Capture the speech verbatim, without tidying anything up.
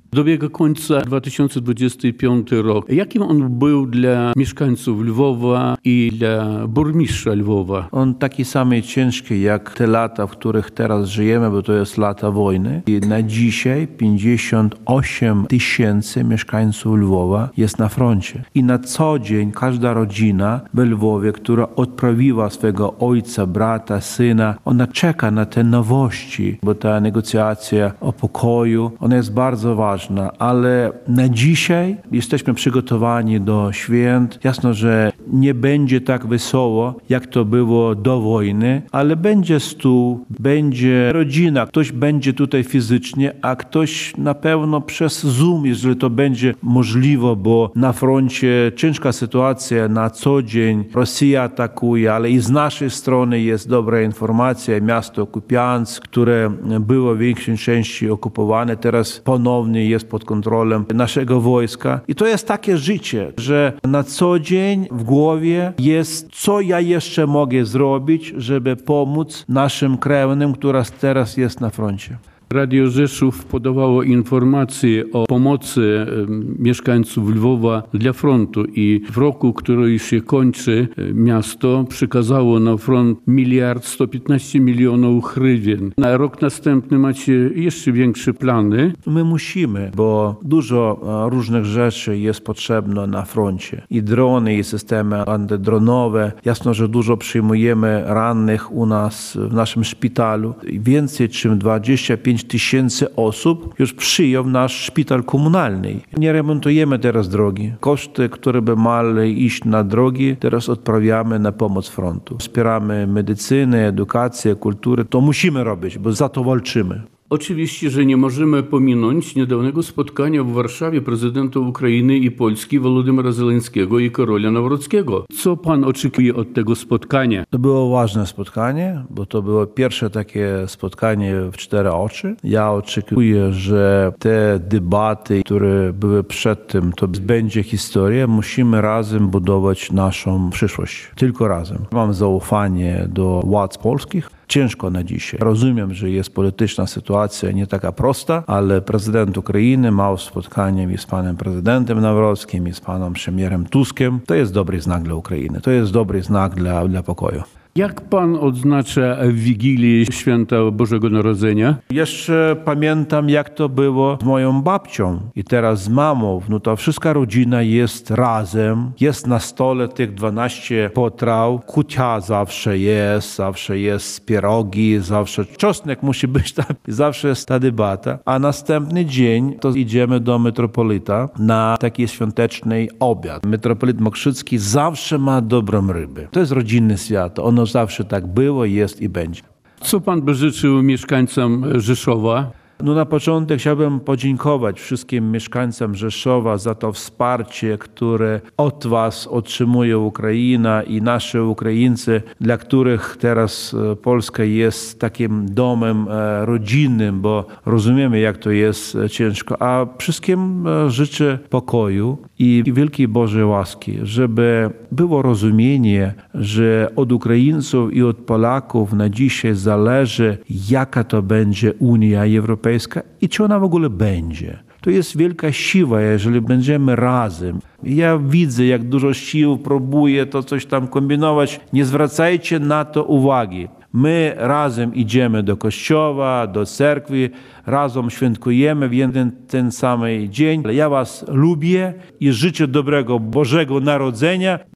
Dobiega końca dwa tysiące dwudziesty piąty rok. Jakim on był dla mieszkańców Lwowa i dla burmistrza Lwowa? On taki samej ciężki jak te lata, w których teraz żyjemy, bo to jest lata wojny. I na dzisiaj pięćdziesiąt osiem tysięcy mieszkańców Lwowa jest na froncie. I na co dzień każda rodzina w Lwowie, która odprawiła swego ojca, brata, syna, ona czeka na te nowości, bo ta negocjacja o pokoju, ona jest bardzo ważna. Ale na dzisiaj jesteśmy przygotowani do świąt. Jasno, że nie będzie tak wesoło, jak to było do wojny, ale będzie stół, będzie rodzina. Ktoś będzie tutaj fizycznie, a ktoś na pewno przez Zoom, jeżeli to będzie możliwe, bo na froncie ciężka sytuacja na co dzień. Rosja atakuje, ale i z naszej strony jest dobra informacja. Miasto Kupiansk, które było w większej części okupowane, teraz ponownie jest pod kontrolą naszego wojska. I to jest takie życie, że na co dzień w głowie jest, co ja jeszcze mogę zrobić, żeby pomóc naszym krewnym, która teraz jest na froncie. Radio Rzeszów podawało informacje o pomocy mieszkańców Lwowa dla frontu i w roku, który się kończy, miasto przekazało na front miliard sto piętnaście milionów hrywien. Na rok następny macie jeszcze większe plany. My musimy, bo dużo różnych rzeczy jest potrzebne na froncie. I drony, i systemy antydronowe. Jasno, że dużo przyjmujemy rannych u nas w naszym szpitalu. Więcej niż dwadzieścia pięć tysięcy osób już przyjął nasz szpital komunalny. Nie remontujemy teraz drogi. Koszty, które by miały iść na drogi, teraz odprawiamy na pomoc frontu. Wspieramy medycynę, edukację, kulturę. To musimy robić, bo za to walczymy. Oczywiście, że nie możemy pominąć niedawnego spotkania w Warszawie prezydentów Ukrainy i Polski Wolodymyra Zełenskiego i Karola Nawrockiego. Co pan oczekuje od tego spotkania? To było ważne spotkanie, bo to było pierwsze takie spotkanie w cztery oczy. Ja oczekuję, że te debaty, które były przed tym, to będzie historia. Musimy razem budować naszą przyszłość. Tylko razem. Mam zaufanie do władz polskich. Ciężko na dzisiaj. Rozumiem, że jest polityczna sytuacja nie taka prosta, ale prezydent Ukrainy miał spotkanie i z panem prezydentem Nawrockim, i z panem premierem Tuskiem. To jest dobry znak dla Ukrainy. To jest dobry znak dla, dla pokoju. Jak pan odznacza Wigilię Święta Bożego Narodzenia? Jeszcze pamiętam, jak to było z moją babcią i teraz z mamą. No to wszystka rodzina jest razem. Jest na stole tych dwanaście potraw. Kucia zawsze jest, zawsze jest pierogi, zawsze czosnek musi być tam. Zawsze jest ta debata. A następny dzień to idziemy do metropolita na taki świąteczny obiad. Metropolit Mokrzycki zawsze ma dobrą rybę. To jest rodzinny świat. Ono zawsze tak było, jest i będzie. Co pan by życzył mieszkańcom Rzeszowa? No na początek chciałbym podziękować wszystkim mieszkańcom Rzeszowa za to wsparcie, które od was otrzymuje Ukraina i nasze Ukraińcy, dla których teraz Polska jest takim domem rodzinnym, bo rozumiemy, jak to jest ciężko. A wszystkim życzę pokoju i wielkiej Bożej łaski, żeby było rozumienie, że od Ukraińców i od Polaków na dzisiaj zależy, jaka to będzie Unia Europejska i czy ona w ogóle będzie. To jest wielka siła, jeżeli będziemy razem. Ja widzę, jak dużo sił próbuje to coś tam kombinować. Nie zwracajcie na to uwagi. My razem idziemy do kościoła, do cerkwi, razem świętujemy w jeden ten sam dzień. Ja was lubię i życzę dobrego Bożego Narodzenia.